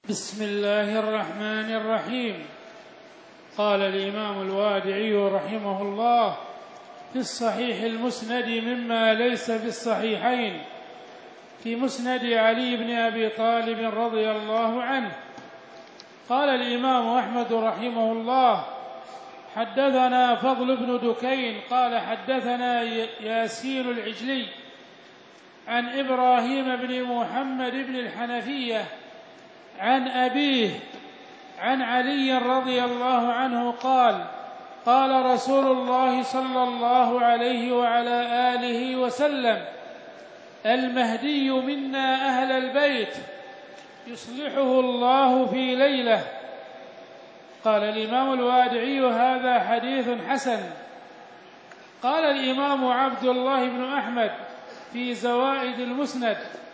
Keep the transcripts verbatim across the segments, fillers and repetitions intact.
بسم الله الرحمن الرحيم. قال الإمام الوادعي رحمه الله في الصحيح المسند مما ليس في الصحيحين في مسند علي بن أبي طالب رضي الله عنه. قال الإمام أحمد رحمه الله حدثنا فضل بن دكين قال حدثنا ياسين العجلي عن إبراهيم بن محمد بن الحنفية عن أبيه عن علي رضي الله عنه قال قال رسول الله صلى الله عليه وعلى آله وسلم: المهدي منا أهل البيت يصلحه الله في ليلة. قال الإمام الوادعي: هذا حديث حسن. قال الإمام عبد الله بن أحمد في زوائد المسند: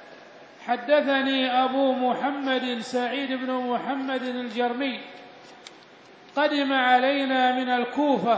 حدثني أبو محمد سعيد بن محمد الجرمي قدم علينا من الكوفة.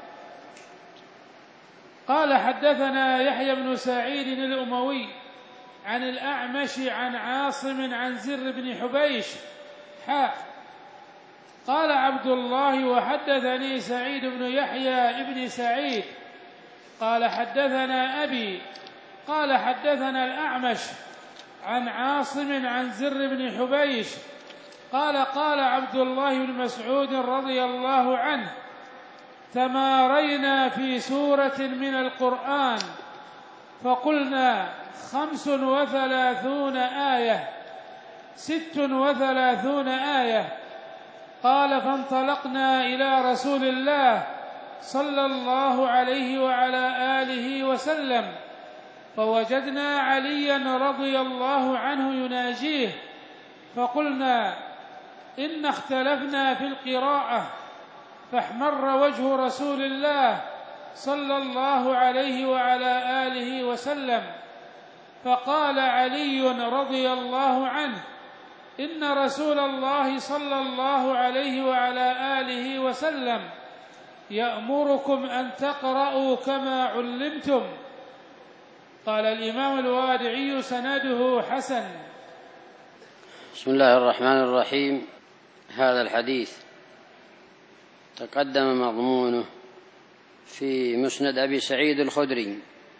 قال حدثنا يحيى بن سعيد الأموي عن الأعمش عن عاصم عن زر بن حبيش حاء. قال عبد الله: وحدثني سعيد بن يحيى ابن سعيد قال حدثنا أبي قال حدثنا الأعمش عن عاصم عن زر بن حبيش قال قال عبد الله بن مسعود رضي الله عنه: تمارينا في سورة من القرآن فقلنا خمس وثلاثون آية ست وثلاثون آية. قال فانطلقنا إلى رسول الله صلى الله عليه وعلى آله وسلم فوجدنا عليا رضي الله عنه يناجيه فقلنا إن اختلفنا في القراءة، فاحمر وجه رسول الله صلى الله عليه وعلى آله وسلم فقال علي رضي الله عنه: إن رسول الله صلى الله عليه وعلى آله وسلم يأمركم أن تقرأوا كما علمتم. قال الإمام الوادعي: سنده حسن. بسم الله الرحمن الرحيم. هذا الحديث تقدم مضمونه في مسند أبي سعيد الخدري،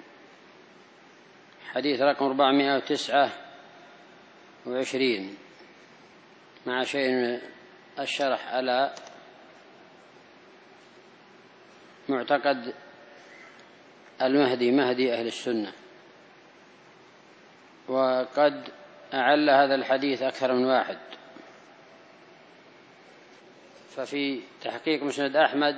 حديث رقم أربعمائة وتسعة وعشرين، مع شيء من الشرح على معتقد المهدي مهدي أهل السنة. وقد أعل هذا الحديث أكثر من واحد، ففي تحقيق مسند أحمد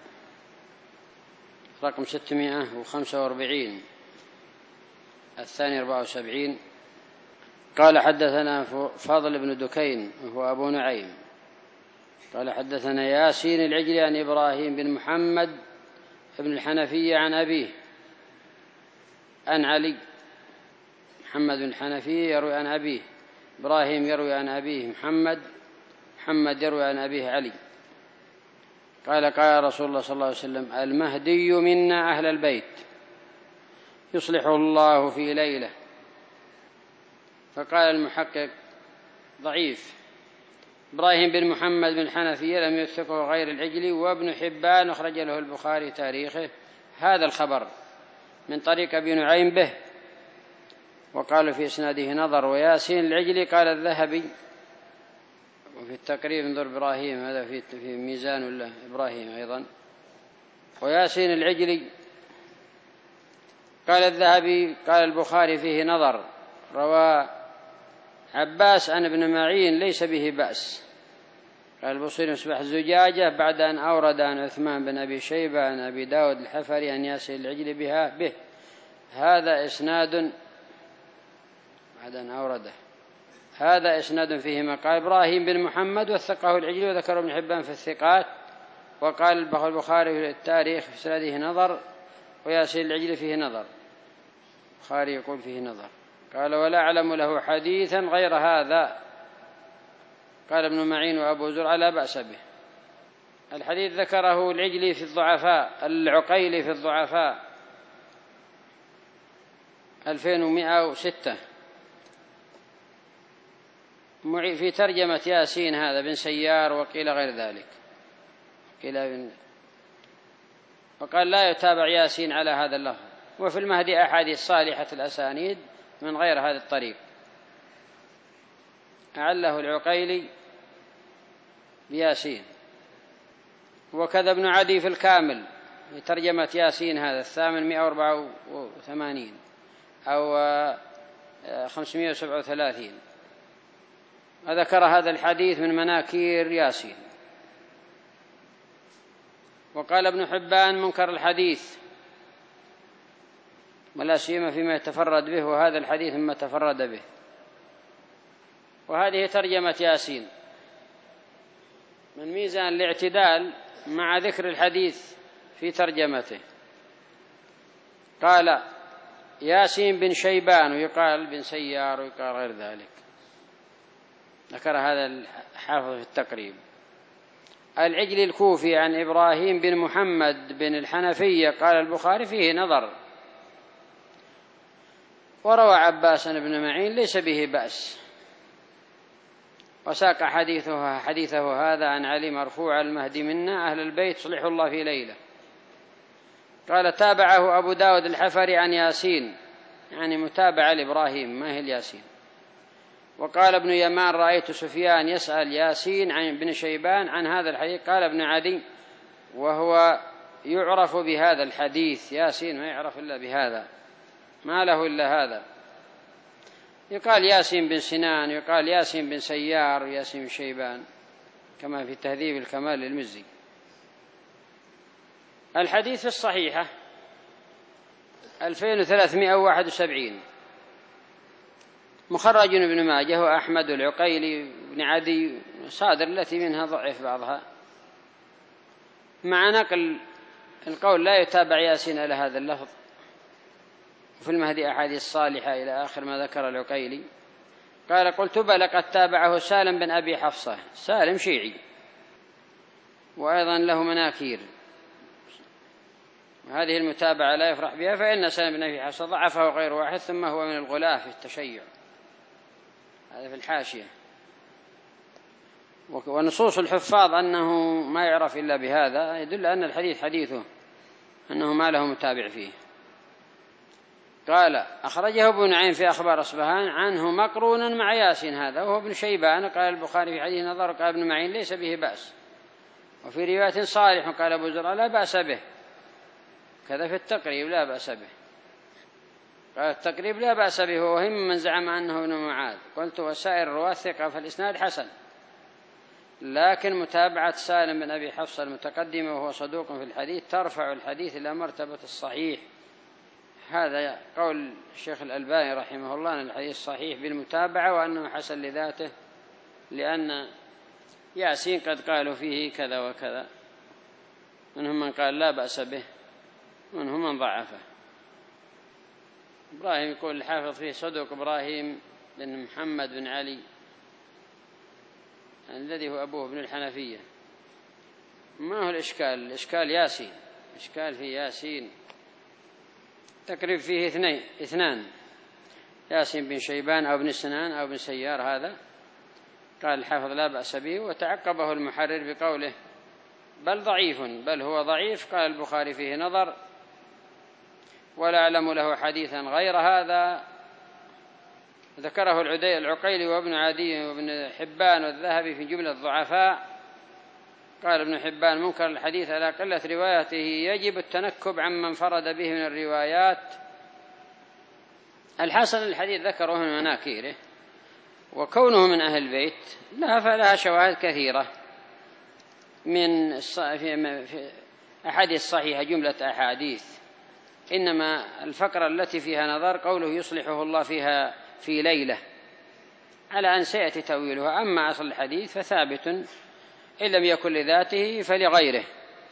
رقم ستمائة وخمسة وأربعين الثاني أربعة وسبعين قال حدثنا فضل بن دكين وهو أبو نعيم قال حدثنا ياسين العجلي عن إبراهيم بن محمد بن الحنفية عن أبيه عن علي. محمد بن الحنفية يروي عن أبيه، إبراهيم يروي عن أبيه محمد، محمد يروي عن أبيه علي. قال قال رسول الله صلى الله عليه وسلم: المهدي منا أهل البيت يصلحه الله في ليلة. فقال المحقق: ضعيف. إبراهيم بن محمد بن الحنفية لم يوثقه غير العجلي، وابن حبان أخرج له البخاري تاريخه هذا الخبر من طريق أبي نعيم به، وقال في إسناده نظر. وياسين العجلي قال الذهبي وفي التقريب انظر إبراهيم، هذا في في ميزان الله إبراهيم أيضا. وياسين العجلي قال الذهبي قال البخاري فيه نظر. روى عباس عن ابن معين ليس به بأس. قال البصيري مصباح الزجاجة بعد أن أورد عن عثمان بن أبي شيبة عن أبي داود الحفري عن ياسين العجلي بها به هذا إسناد بعد أن أورده هذا إسناد فيه ما قال إبراهيم بن محمد وثقه العجلي وذكره ابن حبان في الثقات. وقال البخاري في التاريخ في إسناده نظر، وياسين العجلي فيه نظر. البخاري يقول فيه نظر. قال ولا أعلم له حديثا غير هذا. قال ابن معين وأبو زرعة لا بأس به. الحديث ذكره العجلي في الضعفاء، العقيلي في الضعفاء ألفين ومائة وستة. في ترجمة ياسين هذا بن سيار، وقيل غير ذلك، قيل بن وقال لا يتابع ياسين على هذا اللفظ. وفي المهدي أحاديث صالحة الأسانيد من غير هذا الطريق، أعله العقيلي بياسين. وكذا ابن عدي في الكامل في ترجمة ياسين هذا الثامن مئة وأربعة وثمانين أو خمسمائة وسبعة وثلاثين، وذكر هذا الحديث من مناكير ياسين. وقال ابن حبان منكر الحديث، ولا سيما فيما يتفرد به، وهذا الحديث مما تفرد به. وهذه ترجمة ياسين من ميزان الاعتدال مع ذكر الحديث في ترجمته. قال ياسين بن شيبان، ويقال بن سيار، ويقال غير ذلك، ذكر هذا الحافظ في التقريب. العجلي الكوفي عن إبراهيم بن محمد بن الحنفية قال البخاري فيه نظر. وروى عباس بن معين ليس به بأس، وساق حديثه, حديثه هذا عن علي مرفوع المهدي منا أهل البيت صلح الله في ليلة. قال تابعه أبو داود الحفري عن ياسين، يعني متابعة لإبراهيم ما هي الياسين. وقال ابن يمان رأيت سفيان يسأل ياسين عن ابن شيبان عن هذا الحديث. قال ابن عدي وهو يعرف بهذا الحديث، ياسين ما يعرف إلا بهذا، ما له إلا هذا. يقال ياسين بن سنان، يقال ياسين بن سيار، وياسين بن شيبان، كما في تهذيب الكمال للمزي. الحديث في الصحيحة ألفين وثلاثمائة وواحد وسبعين، مخرج ابن ماجه وأحمد والعقيلي بن عدي، صادر التي منها ضعف بعضها، مع نقل القول لا يتابع ياسين على هذا اللفظ. وفي المهدي أحاديث صالحة إلى آخر ما ذكر العقيلي. قال قلت بل قد تابعه سالم بن أبي حفصة، سالم شيعي وأيضا له مناكير، وهذه المتابعة لا يفرح بها، فإن سالم بن أبي حفصة ضعفه غير واحد، ثم هو من الغلاة في التشيع، هذا في الحاشية. ونصوص الحفاظ أنه ما يعرف إلا بهذا يدل أن الحديث حديثه أنه ما له متابع فيه. قال أخرجه ابن نعيم في أخبار أصبهان عنه مقرونا مع ياسين هذا، وهو ابن شيبان. قال البخاري في حديث نظر. قال ابن معين ليس به بأس. وفي رواية صالح قال أبو زرع لا بأس به، كذا في التقريب لا بأس به. قال التقريب لا بأس به، وهم من زعم أنه ابن معاذ. قلت وسائر الرواة ثقة فالإسناد حسن، لكن متابعة سالم بن أبي حفصة المتقدمة وهو صدوق في الحديث ترفع الحديث إلى مرتبة الصحيح. هذا قول الشيخ الألباني رحمه الله أن الحديث صحيح بالمتابعة، وأنه حسن لذاته، لأن ياسين قد قالوا فيه كذا وكذا، منهم من قال لا بأس به، منهم من ضعفه. إبراهيم يقول الحافظ فيه صدوق إبراهيم بن محمد بن علي الذي هو أبوه ابن الحنفية. ما هو الإشكال؟ الإشكال ياسين، إشكال في ياسين تقريب فيه اثنين اثنان ياسين بن شيبان أو بن سنان أو بن سيار. هذا قال الحافظ لا بأس به، وتعقبه المحرر بقوله بل ضعيف، بل هو ضعيف. قال البخاري فيه نظر ولا أعلم له حديثا غير هذا. ذكره العقيلي وابن عدي وابن حبان والذهبي في جملة الضعفاء. قال ابن حبان منكر الحديث على قلة روايته يجب التنكب عمن فرد به من الروايات. الحسن الحديث ذكره من مناكيره، وكونه من أهل البيت لها فلها شواهد كثيرة من في أحاديث صحيحة، جملة أحاديث. إنما الفقرة التي فيها نظر قوله يصلحه الله فيها في ليلة، على أن سيأتي تأويلها. أما أصل الحديث فثابت، إن لم يكن لذاته فلغيره،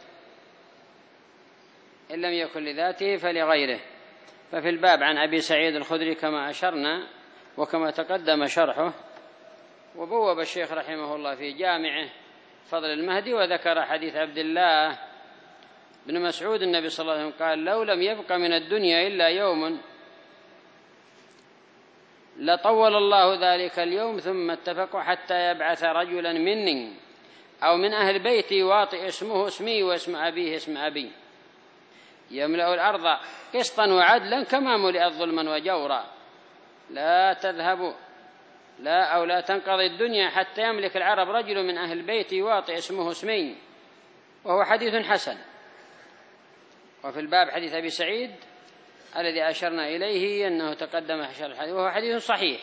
إن لم يكن لذاته فلغيره. ففي الباب عن أبي سعيد الخدري كما أشرنا وكما تقدم شرحه. وبوب الشيخ رحمه الله في جامعه فضل المهدي وذكر حديث عبد الله بن مسعود النبي صلى الله عليه وسلم قال لو لم يبق من الدنيا إلا يوم لطول الله ذلك اليوم ثم اتفقوا حتى يبعث رجلا مني أو من أهل بيتي واطئ اسمه اسمي واسم أبيه اسم أبي يملأ الأرض قسطا وعدلا كما ملئت ظلما وجورا لا تذهب لا أو لا تنقضي الدنيا حتى يملك العرب رجل من أهل بيتي واطئ اسمه اسمي، وهو حديث حسن. وفي الباب حديث أبي سعيد الذي أشرنا إليه أنه تقدم حشر الحديث وهو حديث صحيح.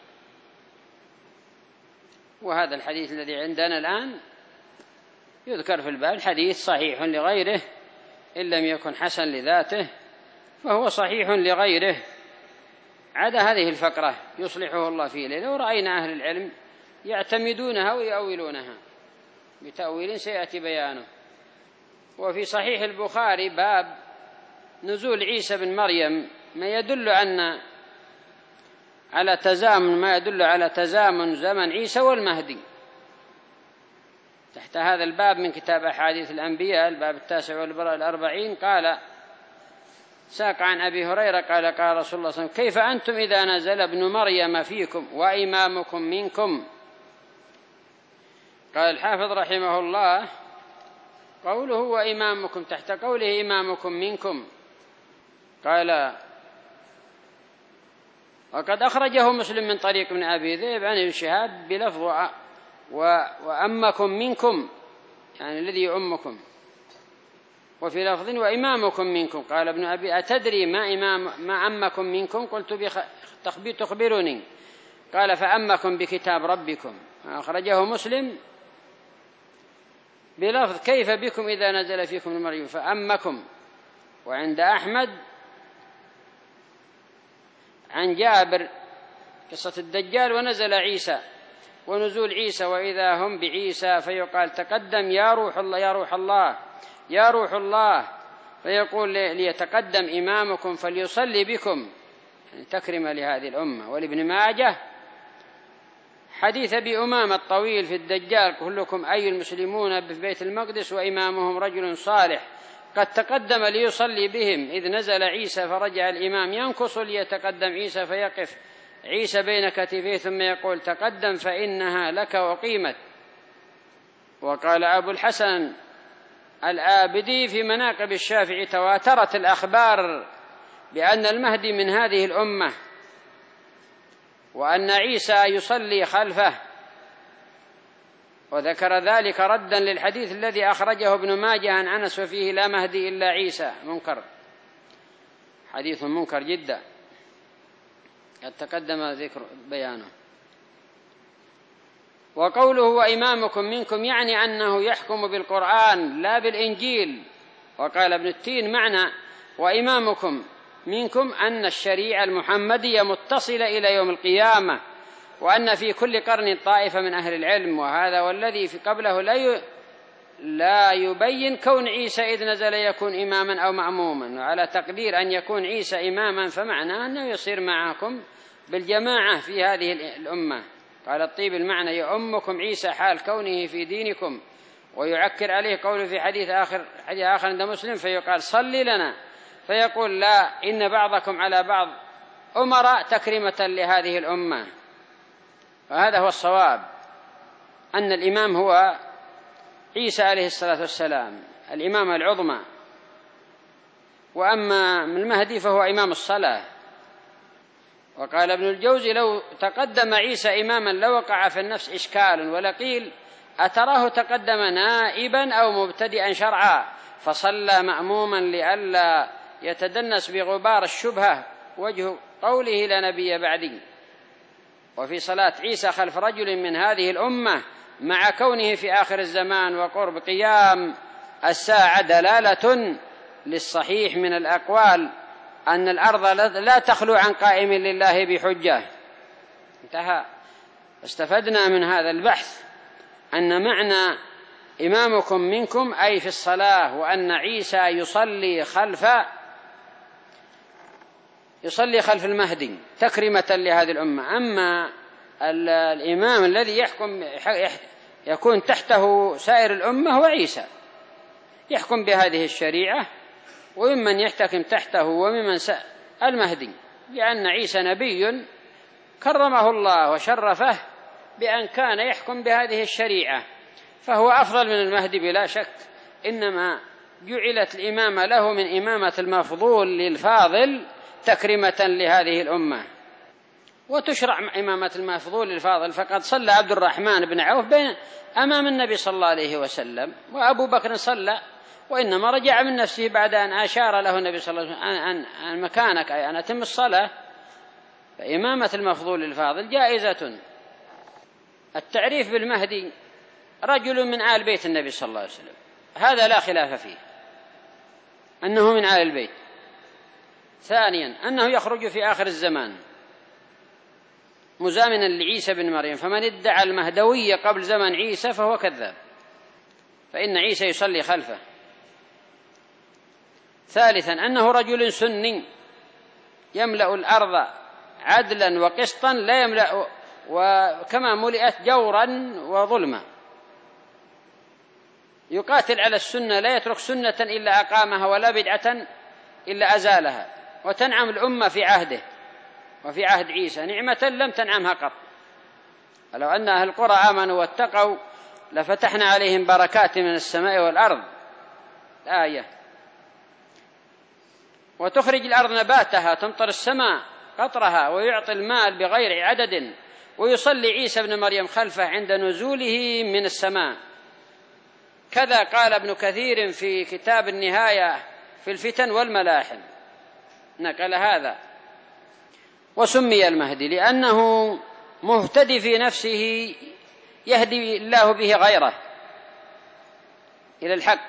وهذا الحديث الذي عندنا الآن يذكر في الباب حديث صحيح لغيره إن لم يكن حسن لذاته فهو صحيح لغيره، عدا هذه الفقرة يصلحه الله في ليلة. ورأينا أهل العلم يعتمدونها ويؤولونها بتأويل سيأتي بيانه. وفي صحيح البخاري باب نزول عيسى بن مريم ما يدل أن على تزامن ما يدل على تزامن زمن عيسى والمهدي. تحت هذا الباب من كتاب أحاديث الأنبياء الباب التاسع والأربعين قال ساق عن أبي هريرة قال قال رسول الله صلى الله عليه وسلم كيف أنتم إذا نزل ابن مريم فيكم وإمامكم منكم؟ قال الحافظ رحمه الله قوله وإمامكم تحت قوله إمامكم منكم قال وقد أخرجه مسلم من طريق ابن أبي ذئب عن ابن شهاب بلفظ وأمكم منكم يعني الذي يؤمكم، وفي لفظ وإمامكم منكم. قال ابن أبي أتدري ما إمام ما أمكم منكم؟ قلت تخبرني. قال فأمكم بكتاب ربكم. أخرجه مسلم بلفظ كيف بكم إذا نزل فيكم المريم فأمكم. وعند أحمد عن جابر قصة الدجال ونزل عيسى ونزول عيسى وإذا هم بعيسى فيقال تقدم يا روح الله يا روح الله يا روح الله، فيقول ليتقدم إمامكم فليصلي بكم يعني تكرم لهذه الأمة. ولابن ماجه حديث أبي أمامة الطويل في الدجال كلكم أي المسلمون ببيت المقدس وإمامهم رجل صالح قد تقدم ليصلي بهم إذ نزل عيسى فرجع الإمام ينكص ليتقدم عيسى فيقف عيسى بين كتفيه ثم يقول تقدم فإنها لك وقيمت. وقال أبو الحسن الآبدي في مناقب الشافعي تواترت الأخبار بأن المهدي من هذه الأمة وأن عيسى يصلي خلفه، وذكر ذلك ردا للحديث الذي أخرجه ابن ماجه عن أنس وفيه لا مهدي إلا عيسى منكر، حديث منكر جدا قد تقدم ذكر بيانه. وقوله وإمامكم منكم يعني أنه يحكم بالقرآن لا بالإنجيل. وقال ابن التين معنى وإمامكم منكم أن الشريعة المحمدية متصلة إلى يوم القيامة وأن في كل قرن طائفة من أهل العلم، وهذا والذي في قبله لا لا يبين كون عيسى إذ نزل يكون إماما أو مأموما، وعلى تقدير أن يكون عيسى إماما فمعناه أنه يصير معكم بالجماعة في هذه الأمة. قال الطيب المعنى يؤمكم عيسى حال كونه في دينكم، ويعكر عليه قوله في حديث آخر حديث آخر عند مسلم فيقال صلي لنا فيقول لا إن بعضكم على بعض أمراء تكريمة لهذه الأمة. وهذا هو الصواب أن الإمام هو عيسى عليه الصلاة والسلام الإمامة العظمى، وأما من المهدي فهو إمام الصلاة. وقال ابن الجوزي لو تقدم عيسى إماما لوقع في النفس إشكال، ولقيل أتراه تقدم نائبا أو مبتدئا شرعا فصلى مأموما لئلا يتدنس بغبار الشبهة وجه قوله لا نبي بعدي. وفي صلاة عيسى خلف رجل من هذه الأمة مع كونه في آخر الزمان وقرب قيام الساعة دلالة للصحيح من الأقوال أن الأرض لا تخلو عن قائم لله بحجة. انتهى. استفدنا من هذا البحث أن معنى إمامكم منكم أي في الصلاة، وأن عيسى يصلي خلف يصلي خلف المهدي تكرمة لهذه الأمة. أما الإمام الذي يحكم يكون تحته سائر الأمة هو عيسى، يحكم بهذه الشريعة، وممن يحتكم تحته وممن المهدي، لأن عيسى نبي كرمه الله وشرفه بأن كان يحكم بهذه الشريعة، فهو أفضل من المهدي بلا شك، إنما جعلت الإمامة له من إمامة المفضول للفاضل تكرمة لهذه الأمة. وتشرع إمامة المفضول للفاضل، فقد صلى عبد الرحمن بن عوف بين أمام النبي صلى الله عليه وسلم، وأبو بكر صلى، وإنما رجع من نفسه بعد أن أشار له النبي صلى الله عليه وسلم أن مكانك أي أن أتم الصلاة. فإمامة المفضول للفاضل جائزة. التعريف بالمهدي رجل من آل بيت النبي صلى الله عليه وسلم، هذا لا خلاف فيه أنه من آل البيت. ثانيا أنه يخرج في آخر الزمان مزامنا لعيسى بن مريم، فمن ادعى المهدوية قبل زمن عيسى فهو كذاب، فإن عيسى يصلي خلفه. ثالثا أنه رجل سني يملأ الأرض عدلا وقسطا، لا يملأ وكما ملئت جورا وظلما، يقاتل على السنة، لا يترك سنة إلا أقامها ولا بدعة إلا أزالها. وتنعم الأمة في عهده وفي عهد عيسى نعمة لم تنعمها قط. لو أن أهل القرى آمنوا واتقوا لفتحنا عليهم بركات من السماء والأرض، آية. وتخرج الأرض نباتها، تمطر السماء قطرها، ويعطي المال بغير عدد، ويصلي عيسى بن مريم خلفه عند نزوله من السماء. كذا قال ابن كثير في كتاب النهاية في الفتن والملاحم، نقل هذا. وسمي المهدي لأنه مهتدي في نفسه يهدي الله به غيره إلى الحق،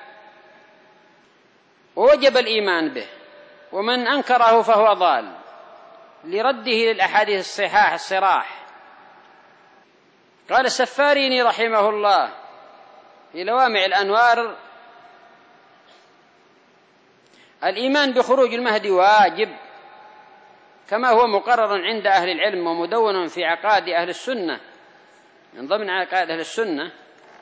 ووجب الإيمان به، ومن أنكره فهو ضال لرده للأحاديث الصحاح الصراح. قال السفاريني رحمه الله في لوامع الأنوار: الإيمان بخروج المهدي واجب كما هو مقرر عند أهل العلم ومدون في عقائد أهل السنة، من ضمن عقائد أهل السنة.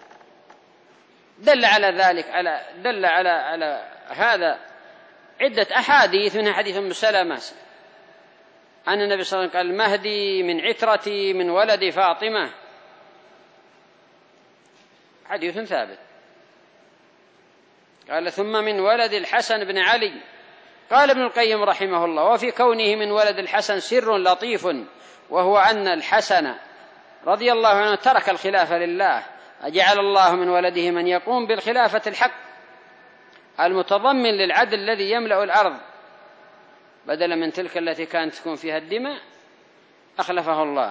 دل على ذلك على دل على على هذا عدة أحاديث، منها حديث أم سلمة أن النبي صلى الله عليه وسلم قال: المهدي من عترتي من ولد فاطمة، حديث ثابت. قال: ثم من ولد الحسن بن علي. قال ابن القيم رحمه الله: وفي كونه من ولد الحسن سر لطيف، وهو أن الحسن رضي الله عنه ترك الخلافة لله، أجعل الله من ولده من يقوم بالخلافة الحق المتضمن للعدل الذي يملأ الأرض، بدلا من تلك التي كانت تكون فيها الدماء أخلفه الله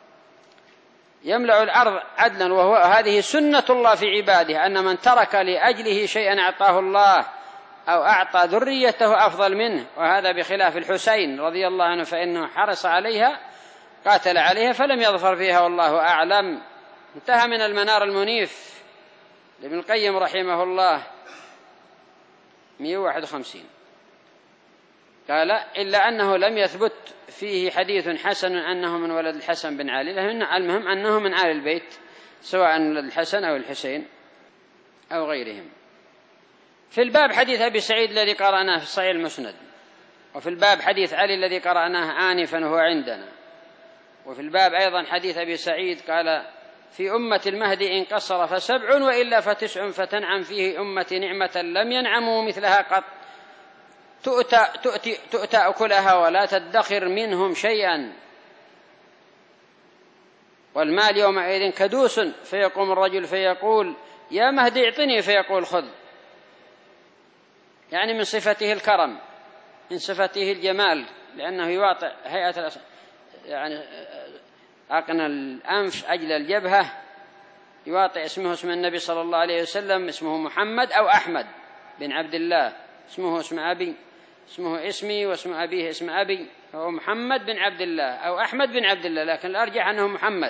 يملأ الأرض عدلا. وهو هذه سنة الله في عباده، أن من ترك لأجله شيئا أعطاه الله أو أعطى ذريته أفضل منه، وهذا بخلاف الحسين رضي الله عنه، فإنه حرص عليها قاتل عليها فلم يظفر فيها والله أعلم. انتهى من المنار المنيف لابن القيم رحمه الله مئة وواحد وخمسين. قال: إلا أنه لم يثبت فيه حديث حسن أنه من ولد الحسن بن علي، المهم أنه من آل البيت، سواء ولد الحسن أو الحسين أو غيرهم. في الباب حديث أبي سعيد الذي قرأناه في الصحيح المسند، وفي الباب حديث علي الذي قرأناه آنفا وهو عندنا، وفي الباب أيضا حديث أبي سعيد قال: في أمة المهدي إن قصر فسبع وإلا فتسع، فتنعم فيه أمتي نعمة لم ينعموا مثلها قط، تؤتى, تؤتي تؤتى أكلها ولا تدخر منهم شيئا، والمال يومئذ كدوس، فيقوم الرجل فيقول: يا مهدي اعطني، فيقول: خذ. يعني من صفته الكرم، من صفته الجمال، لأنه يواطئ هيئة يعني أقنى الأنف أجل الجبهة، يواطئ اسمه اسم النبي صلى الله عليه وسلم، اسمه محمد أو أحمد بن عبد الله، اسمه اسم أبي، اسمه اسمي واسم أبيه اسم أبي، هو محمد بن عبد الله أو أحمد بن عبد الله، لكن الأرجح أنه محمد.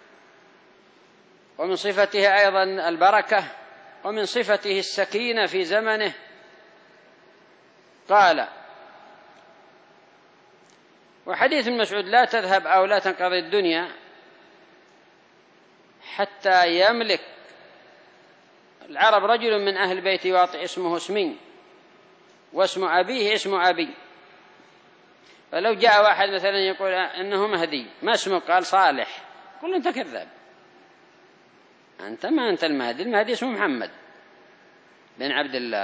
ومن صفته أيضا البركة، ومن صفته السكينة في زمنه. قال: وحديث المسعود: لا تذهب أو لا تنقضي الدنيا حتى يملك العرب رجل من أهل بيت يواطئ اسمه اسمي واسم أبيه اسم أبي، فلو جاء واحد مثلا يقول إنه مهدي، ما اسمه؟ قال صالح، قل أنت كذاب، أنت ما أنت المهدي، المهدي اسمه محمد بن عبد الله.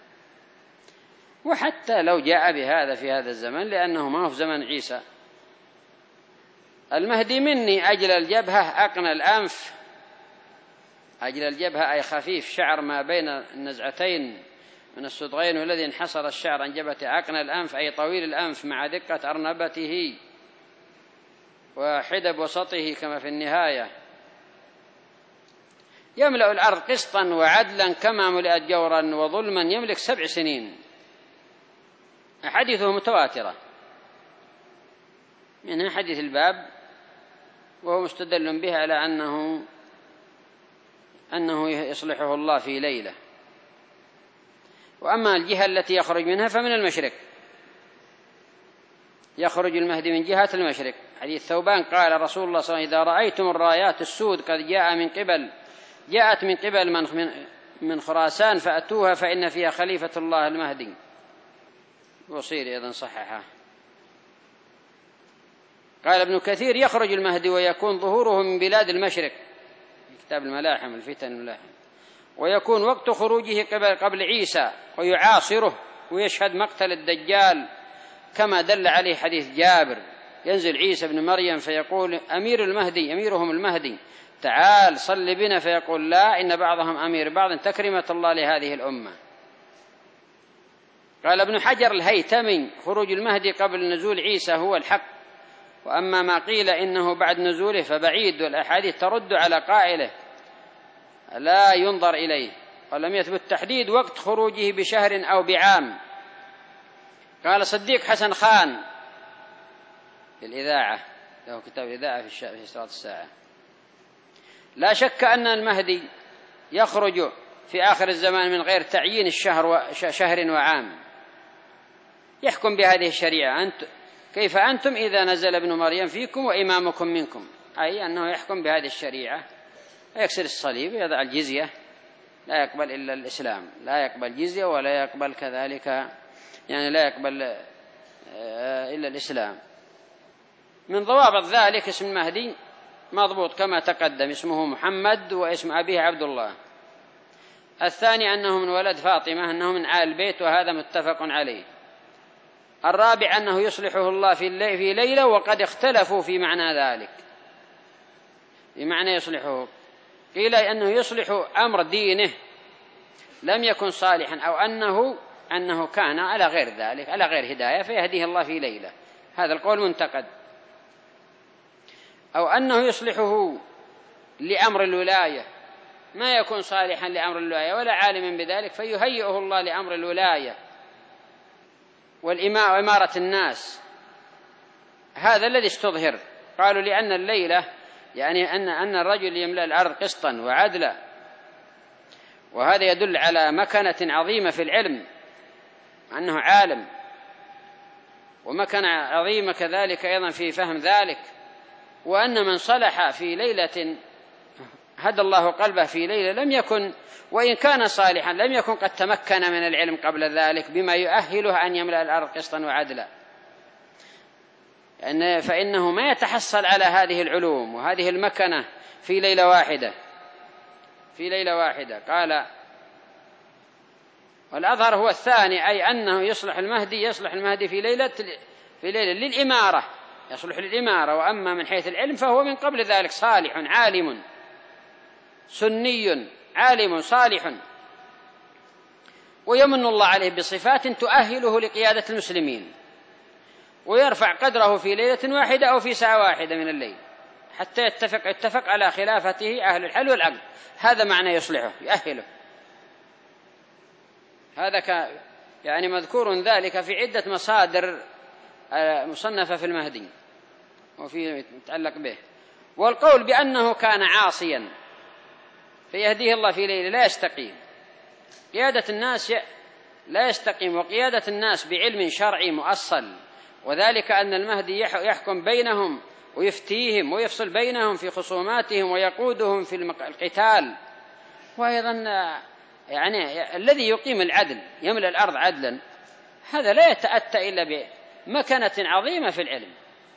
وحتى لو جاء بهذا في هذا الزمن، لأنه ما هو في زمن عيسى. المهدي مني أجل الجبهة أقنى الأنف، أجل الجبهة أي خفيف شعر ما بين النزعتين من الصدغين، والذي انحصر الشعر عن جبهة أقنى الأنف أي طويل الأنف مع دقة أرنبته وحدب وسطه كما في النهاية. يملأ الأرض قسطا وعدلا كما ملئت جورا وظلما، يملك سبع سنين. أحاديثه متواترة، منها حديث الباب، وهو مستدل به على أنه أنه يصلحه الله في ليلة. وأما الجهة التي يخرج منها فمن المشرق، يخرج المهدي من جهة المشرق. حديث ثوبان قال رسول الله صلى الله عليه وسلم: إذا رأيتم الرايات السود قد جاء من قبل جاءت من قبل من, من خراسان فأتوها فإن فيها خليفة الله المهدي. وصير أيضا صححه. قال ابن كثير: يخرج المهدي ويكون ظهوره من بلاد المشرق، كتاب الملاحم الفتن الملاحم، ويكون وقت خروجه قبل, قبل عيسى، ويعاصره ويشهد مقتل الدجال كما دل عليه حديث جابر. ينزل عيسى بن مريم فيقول: أمير المهدي أميرهم المهدي تعال صل بنا، فيقول: لا، إن بعضهم أمير بعض، تكرمة الله لهذه الأمة. قال ابن حجر الهيتمي: خروج المهدي قبل نزول عيسى هو الحق، وأما ما قيل إنه بعد نزوله فبعيد، والأحاديث ترد على قائله لا ينظر إليه، ولم يثبت تحديد وقت خروجه بشهر أو بعام. قال صديق حسن خان في الإذاعة، له كتاب الإذاعة في إشراط الساعة: لا شك أن المهدي يخرج في آخر الزمان من غير تعيين الشهر وشهر وعام، يحكم بهذه الشريعة. أنت كيف أنتم إذا نزل ابن مريم فيكم وإمامكم منكم، أي أنه يحكم بهذه الشريعة، يكسر الصليب ويضع الجزية، لا يقبل إلا الإسلام، لا يقبل جزية ولا يقبل كذلك، يعني لا يقبل إلا الإسلام. من ضوابط ذلك اسم المهدي مضبوط كما تقدم، اسمه محمد واسم أبيه عبد الله. الثاني أنه من ولد فاطمة، أنه من آل البيت، وهذا متفق عليه. الرابع أنه يصلحه الله في ليلة، وقد اختلفوا في معنى ذلك، بمعنى يصلحه، قيل أنه يصلح أمر دينه لم يكن صالحا، أو أنه أنه كان على غير ذلك، على غير هداية، فيهديه الله في ليلة، هذا القول منتقد. أو أنه يصلحه لأمر الولاية، ما يكون صالحا لأمر الولاية ولا عالما بذلك، فيهيئه الله لأمر الولاية وإمارة الناس. هذا الذي استظهر. قالوا لأن الليلة يعني أن أن الرجل يملأ الأرض قسطا وعدلا، وهذا يدل على مكانة عظيمة في العلم، أنه عالم، ومكانة عظيمة كذلك أيضا في فهم ذلك، وأن من صلح في ليلة هدى الله قلبه في ليلة لم يكن، وإن كان صالحا لم يكن قد تمكن من العلم قبل ذلك بما يؤهله أن يملأ الأرض قسطا وعدلا، فإنه ما يتحصل على هذه العلوم وهذه المكنة في ليلة واحدة في ليلة واحدة. قال: والأظهر هو الثاني، أي أنه يصلح المهدي يصلح المهدي في ليلة في ليلة للإمارة، يصلح للإمارة. وأما من حيث العلم فهو من قبل ذلك صالح عالم سني عالم صالح، ويمن الله عليه بصفات تؤهله لقيادة المسلمين، ويرفع قدره في ليلة واحدة أو في ساعة واحدة من الليل حتى يتفق يتفق على خلافته أهل الحل والعقد. هذا معنى يصلحه، يؤهله. هذا ك يعني مذكور ذلك في عدة مصادر مصنفة في المهدي وفي متعلق به. والقول بأنه كان عاصيا فيهديه الله في ليلة لا يستقيم. قيادة الناس لا يستقيم، وقيادة الناس بعلم شرعي مؤصل، وذلك أن المهدي يحكم بينهم ويفتيهم ويفصل بينهم في خصوماتهم ويقودهم في القتال. وأيضا يعني الذي يقيم العدل يملأ الأرض عدلا، هذا لا يتأتى إلا مكانة عظيمة في العلم.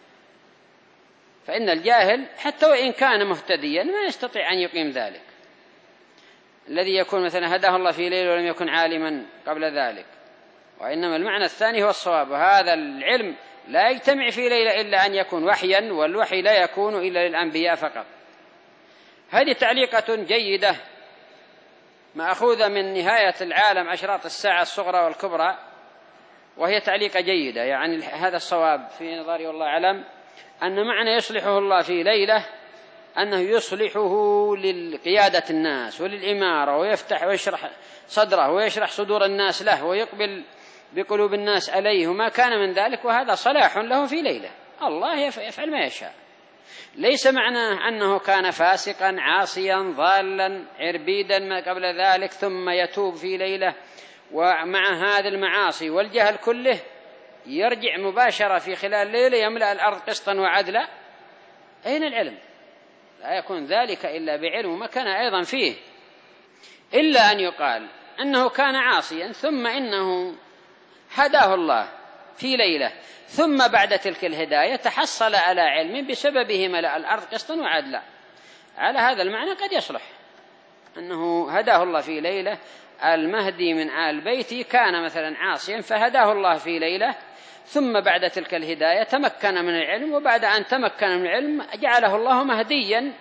فإن الجاهل حتى وإن كان مهتديا ما يستطيع أن يقيم ذلك، الذي يكون مثلا هداه الله في ليل ولم يكن عالما قبل ذلك. وإنما المعنى الثاني هو الصواب، وهذا العلم لا يجتمع في ليلة إلا أن يكون وحيا، والوحي لا يكون إلا للأنبياء فقط. هذه تعليقة جيدة مأخوذة من نهاية العالم أشراط الساعة الصغرى والكبرى، وهي تعليقة جيدة. يعني هذا الصواب في نظري والله أعلم، أن معنى يصلحه الله في ليلة أنه يصلحه للقيادة الناس وللإمارة، ويفتح ويشرح صدره ويشرح صدور الناس له، ويقبل بقلوب الناس عليه، وما كان من ذلك، وهذا صلاح له في ليلة. الله يفعل ما يشاء. ليس معناه أنه كان فاسقا عاصيا ضالا عربيدا ما قبل ذلك ثم يتوب في ليلة، ومع هذه المعاصي والجهل كله يرجع مباشرة في خلال ليلة يملأ الأرض قسطا وعدلا. أين العلم؟ لا يكون ذلك إلا بعلم، وما كان أيضا فيه إلا أن يقال أنه كان عاصيا ثم إنه هداه الله في ليلة، ثم بعد تلك الهداية تحصل على علم بسببه ملأ الأرض قسطا وعدلا. على هذا المعنى قد يصلح أنه هداه الله في ليلة. المهدي من آل بيتي كان مثلا عاصيا فهداه الله في ليلة، ثم بعد تلك الهداية تمكن من العلم، وبعد أن تمكن من العلم جعله الله مهديا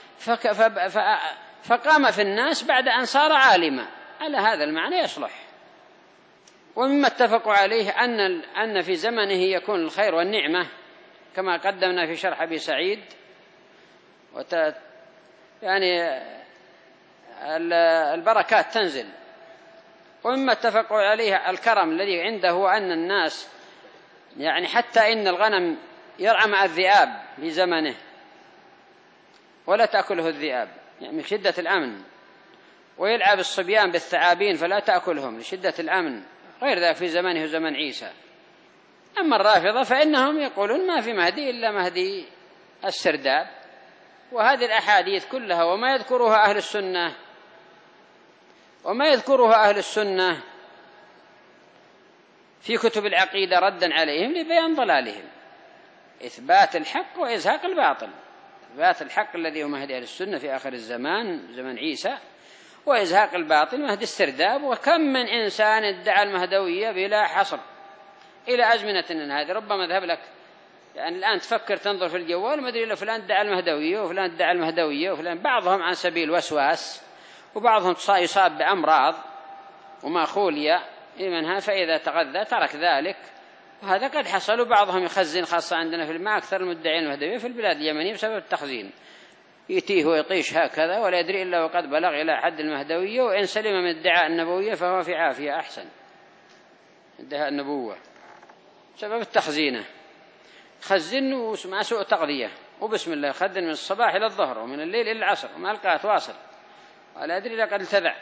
فقام في الناس بعد أن صار عالما. على هذا المعنى يصلح. ومما اتفقوا عليه أن أن في زمنه يكون الخير والنعمة كما قدمنا في شرح أبي سعيد، وت يعني البركات تنزل. ومما اتفقوا عليه الكرم الذي عنده هو أن الناس يعني حتى إن الغنم يرعى مع الذئاب في زمنه ولا تأكله الذئاب يعني من شدة الأمن، ويلعب الصبيان بالثعابين فلا تأكلهم لشدة الأمن، غير ذلك في زمانه زمن عيسى. أما الرافضة فإنهم يقولون ما في مهدي إلا مهدي السرداب. وهذه الأحاديث كلها وما يذكرها أهل السنة وما يذكرها أهل السنة في كتب العقيدة ردا عليهم لبيان ضلالهم، إثبات الحق وإزهاق الباطل. إثبات الحق الذي هو مهدي أهل السنة في آخر الزمان زمن عيسى، وإزهاق الباطل مهدي السرداب. وكم من إنسان ادعى المهدوية بلا حصر إلى أزمنة هذه. ربما ذهب لك يعني الآن تفكر تنظر في الجوال ما أدري إلا فلان ادعى المهدوية وفلان ادعى المهدوية وفلان، بعضهم عن سبيل وسواس وبعضهم يصاب بأمراض وما خولي منها، فإذا تغذى ترك ذلك. وهذا قد حصل. وبعضهم يخزن، خاصة عندنا في الماء أكثر المدعين المهدوية في البلاد اليمنية بسبب التخزين، يتيه ويطيش هكذا ولا يدري إلا وقد بلغ إلى حد المهدوية. وإن سلم من ادعاء النبوية فهو في عافية أحسن ادعاء النبوة سبب التخزينه. خزن ومع سوء تغذية وبسم الله خدن من الصباح إلى الظهر ومن الليل إلى العصر وما ألقاه تواصل ولا أدري لقد التذع.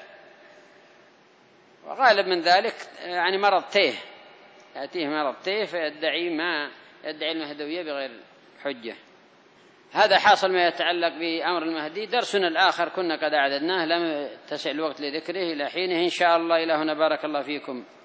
وغالب من ذلك يعني مرض تيه، يأتيه مرض تيه فيدعي ما يدعي المهدوية بغير حجة. هذا حاصل ما يتعلق بأمر المهدي. درسنا الآخر كنا قد أعددناه لم تسع الوقت لذكره إلى حينه إن شاء الله. إلى هنا بارك الله فيكم.